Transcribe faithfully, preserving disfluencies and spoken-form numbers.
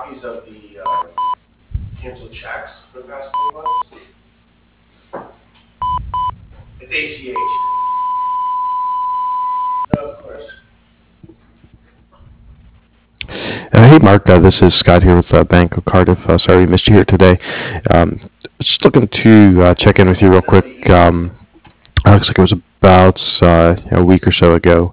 copies of the uh, canceled checks for the past couple months? It's A C H. No, of course. Uh, hey, Mark. Uh, this is Scott here with uh, Bank of Cardiff. Uh, sorry we missed you here today. Um, just looking to uh, check in with you real quick. Um, uh, looks like it was about uh, a week or so ago.